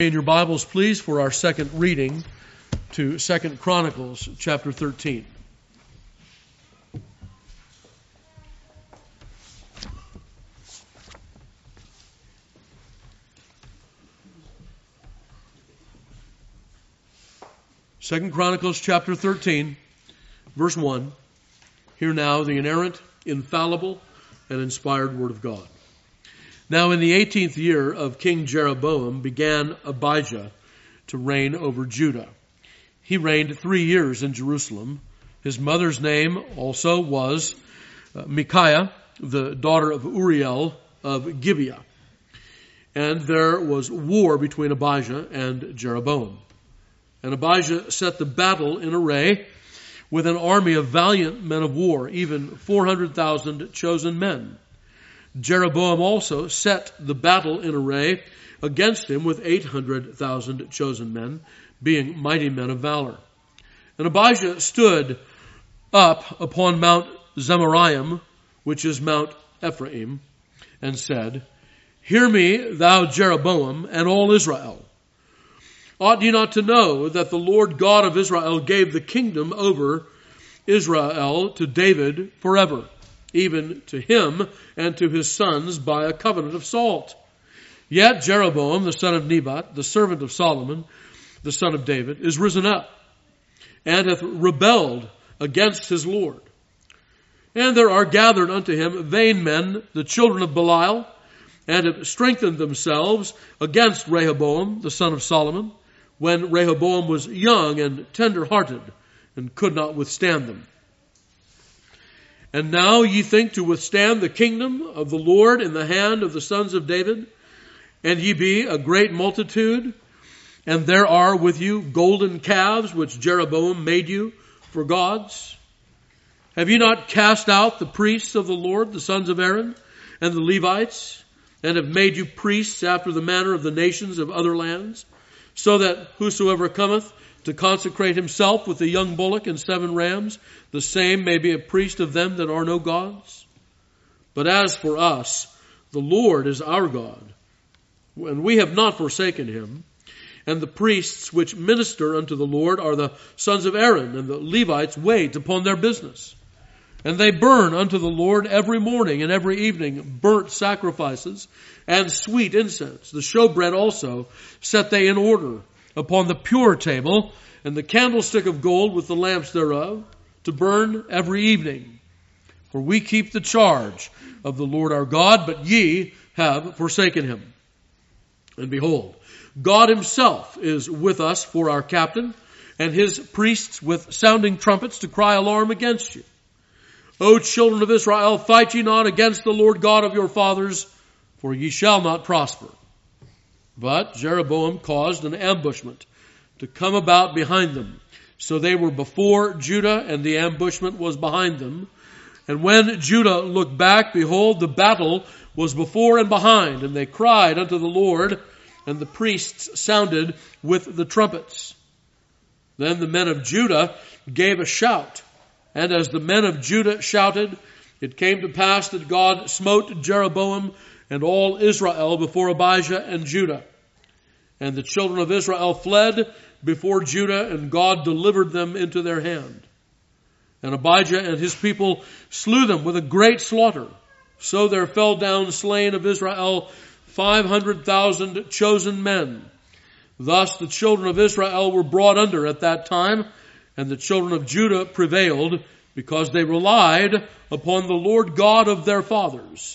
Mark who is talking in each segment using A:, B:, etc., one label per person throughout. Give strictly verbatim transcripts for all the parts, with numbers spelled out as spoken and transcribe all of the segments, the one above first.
A: In your Bibles, please, for our second reading to Second Chronicles chapter thirteen. Second Chronicles chapter thirteen, verse one. Hear now the inerrant, infallible, and inspired word of God. Now in the eighteenth year of King Jeroboam began Abijah to reign over Judah. He reigned three years in Jerusalem. His mother's name also was uh, Micaiah, the daughter of Uriel of Gibeah. And there was war between Abijah and Jeroboam. And Abijah set the battle in array with an army of valiant men of war, even four hundred thousand chosen men. Jeroboam also set the battle in array against him with eight hundred thousand chosen men, being mighty men of valor. And Abijah stood up upon Mount Zemaraim, which is Mount Ephraim, and said, Hear me, thou Jeroboam, and all Israel. Ought ye not to know that the Lord God of Israel gave the kingdom over Israel to David forever, even to him and to his sons by a covenant of salt? Yet Jeroboam, the son of Nebat, the servant of Solomon, the son of David, is risen up, and hath rebelled against his Lord. And there are gathered unto him vain men, the children of Belial, and have strengthened themselves against Rehoboam, the son of Solomon, when Rehoboam was young and tender-hearted, and could not withstand them. And now ye think to withstand the kingdom of the Lord in the hand of the sons of David, and ye be a great multitude, and there are with you golden calves which Jeroboam made you for gods. Have ye not cast out the priests of the Lord, the sons of Aaron, and the Levites, and have made you priests after the manner of the nations of other lands, so that whosoever cometh to consecrate himself with a young bullock and seven rams, the same may be a priest of them that are no gods? But as for us, the Lord is our God, and we have not forsaken him. And the priests which minister unto the Lord are the sons of Aaron, and the Levites wait upon their business. And they burn unto the Lord every morning and every evening burnt sacrifices and sweet incense. The showbread also set they in order upon the pure table, and the candlestick of gold with the lamps thereof, to burn every evening. For we keep the charge of the Lord our God, but ye have forsaken him. And behold, God himself is with us for our captain, and his priests with sounding trumpets to cry alarm against you. O children of Israel, fight ye not against the Lord God of your fathers, for ye shall not prosper. But Jeroboam caused an ambushment to come about behind them. So they were before Judah, and the ambushment was behind them. And when Judah looked back, behold, the battle was before and behind. And they cried unto the Lord, and the priests sounded with the trumpets. Then the men of Judah gave a shout. And as the men of Judah shouted, it came to pass that God smote Jeroboam and all Israel before Abijah and Judah. And the children of Israel fled before Judah, and God delivered them into their hand. And Abijah and his people slew them with a great slaughter. So there fell down slain of Israel five hundred thousand chosen men. Thus the children of Israel were brought under at that time, and the children of Judah prevailed, because they relied upon the Lord God of their fathers.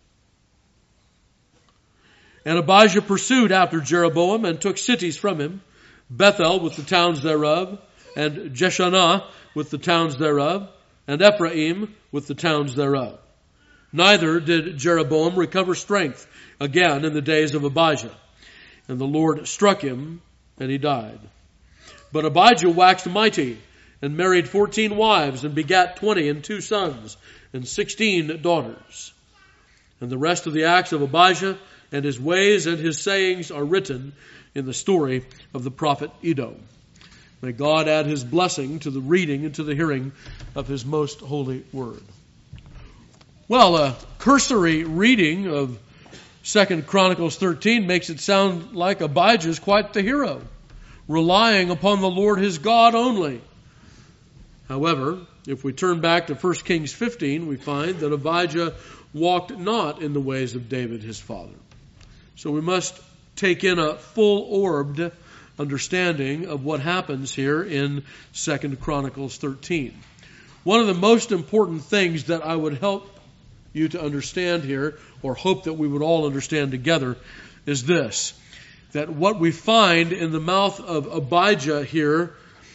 A: And Abijah pursued after Jeroboam, and took cities from him, Bethel with the towns thereof, and Jeshanah with the towns thereof, and Ephraim with the towns thereof. Neither did Jeroboam recover strength again in the days of Abijah. And the Lord struck him, and he died. But Abijah waxed mighty, and married fourteen wives, and begat twenty and two sons, and sixteen daughters. And the rest of the acts of Abijah, and his ways and his sayings, are written in the story of the prophet Iddo. May God add his blessing to the reading and to the hearing of his most holy word. Well, a cursory reading of Second Chronicles thirteen makes it sound like Abijah is quite the hero, relying upon the Lord his God only. However, if we turn back to First Kings fifteen, we find that Abijah walked not in the ways of David his father. So we must take in a full-orbed understanding of what happens here in Second Chronicles thirteen. One of the most important things that I would help you to understand here, or hope that we would all understand together, is this: that what we find in the mouth of Abijah here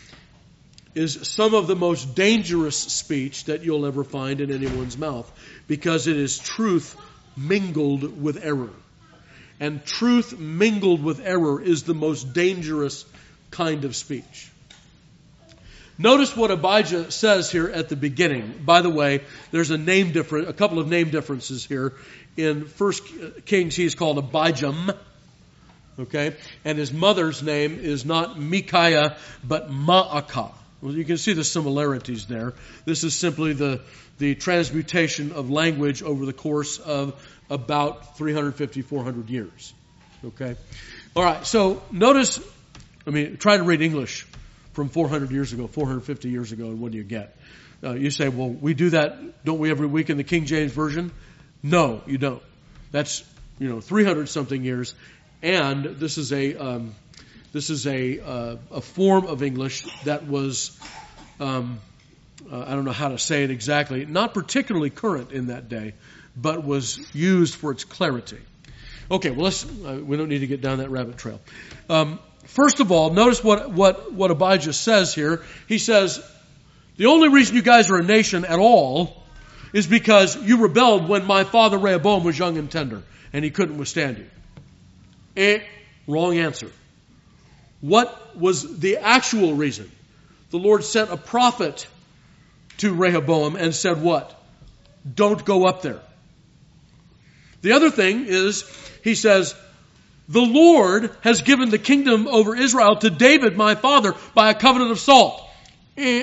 A: is some of the most dangerous speech that you'll ever find in anyone's mouth, because it is truth mingled with error. And truth mingled with error is the most dangerous kind of speech. Notice what Abijah says here at the beginning. By the way, there's a name difference, a couple of name differences here. In First Kings, he is called Abijam. Okay? And his mother's name is not Micaiah, but Ma'akah. Well, you can see the similarities there. This is simply the, the transmutation of language over the course of about three fifty, four hundred years. Okay? All right, so notice, I mean, try to read English from four hundred years ago, four hundred fifty years ago, and what do you get? Uh, you say, well, we do that, don't we, every week in the King James Version? No, you don't. That's, you know, three hundred something years, and this is a um, this is a uh, a form of English that was, um, uh, I don't know how to say it exactly, not particularly current in that day, but was used for its clarity. Okay, well, let's, uh, we don't need to get down that rabbit trail. Um, first of all, notice what, what, what Abijah says here. He says, the only reason you guys are a nation at all is because you rebelled when my father Rehoboam was young and tender, and he couldn't withstand you. Eh, wrong answer. What was the actual reason? The Lord sent a prophet to Rehoboam and said what? Don't go up there. The other thing is, he says, the Lord has given the kingdom over Israel to David, my father, by a covenant of salt. Eh.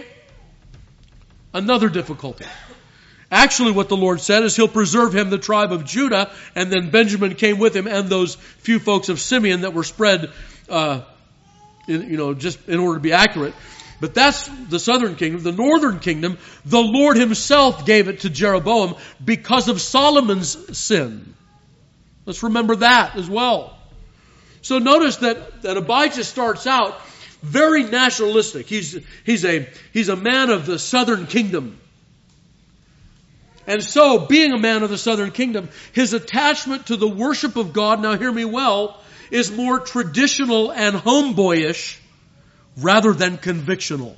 A: Another difficulty. Actually, what the Lord said is he'll preserve him the tribe of Judah, and then Benjamin came with him, and those few folks of Simeon that were spread, uh, in, you know, just in order to be accurate. But that's the southern kingdom. The northern kingdom, the Lord himself gave it to Jeroboam because of Solomon's sin. Let's remember that as well. So notice that, that Abijah starts out very nationalistic. He's, he's, a, he's a man of the southern kingdom. And so, being a man of the southern kingdom, his attachment to the worship of God, now hear me well, is more traditional and homeboyish rather than convictional.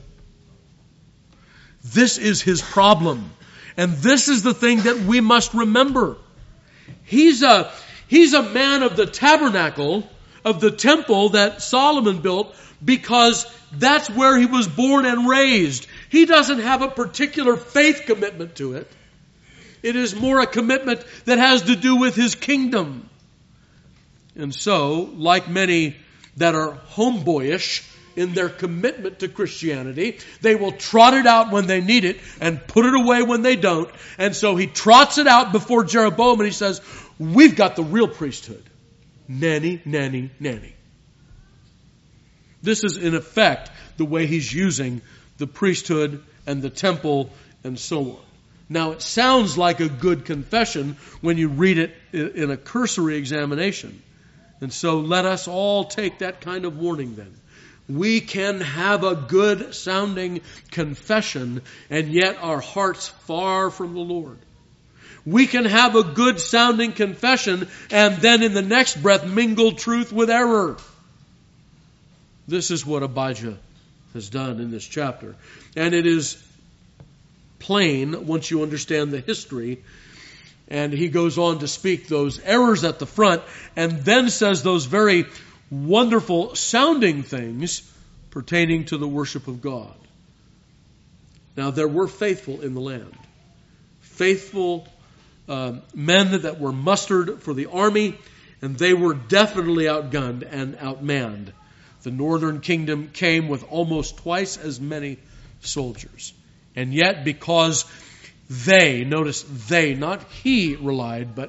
A: This is his problem. And this is the thing that we must remember. He's a, he's a man of the tabernacle, of the temple that Solomon built, because that's where he was born and raised. He doesn't have a particular faith commitment to it. It is more a commitment that has to do with his kingdom. And so, like many that are homeboyish in their commitment to Christianity, they will trot it out when they need it and put it away when they don't. And so he trots it out before Jeroboam and he says, we've got the real priesthood. Nanny, nanny, nanny. This is in effect the way he's using the priesthood and the temple and so on. Now, it sounds like a good confession when you read it in a cursory examination. And so let us all take that kind of warning then. We can have a good sounding confession and yet our hearts far from the Lord. We can have a good sounding confession and then in the next breath mingle truth with error. This is what Abijah has done in this chapter. And it is plain once you understand the history. And he goes on to speak those errors at the front and then says those very wonderful sounding things pertaining to the worship of God. Now, there were faithful in the land. Faithful uh, men that were mustered for the army, and they were definitely outgunned and outmanned. The northern kingdom came with almost twice as many soldiers. And yet, because they, notice they, not he relied, but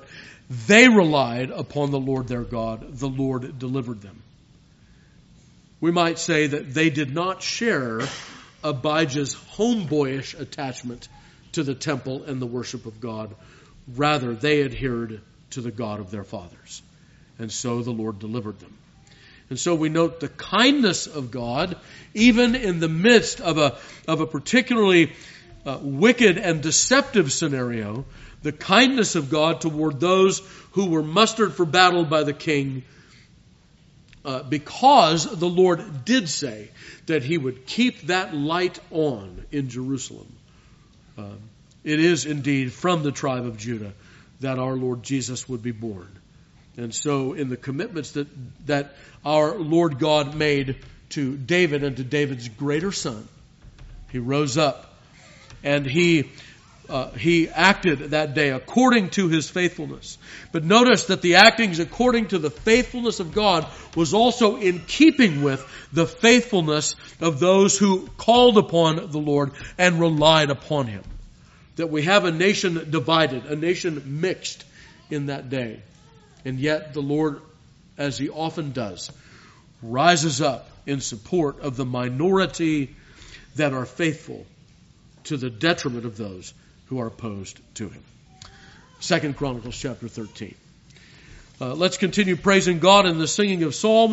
A: they relied upon the Lord their God. The Lord delivered them. We might say that they did not share Abijah's homeboyish attachment to the temple and the worship of God. Rather, they adhered to the God of their fathers. And so the Lord delivered them. And so we note the kindness of God, even in the midst of a, of a particularly uh, wicked and deceptive scenario, the kindness of God toward those who were mustered for battle by the king, uh, because the Lord did say that he would keep that light on in Jerusalem. Uh, it is indeed from the tribe of Judah that our Lord Jesus would be born. And so in the commitments that, that our Lord God made to David and to David's greater son, he rose up and he uh, he acted that day according to his faithfulness. But notice that the actings according to the faithfulness of God was also in keeping with the faithfulness of those who called upon the Lord and relied upon him. That we have a nation divided, a nation mixed in that day. And yet the Lord, as he often does, rises up in support of the minority that are faithful to the detriment of those who are opposed to him. Second Chronicles chapter thirteen. Uh, let's continue praising God in the singing of psalms.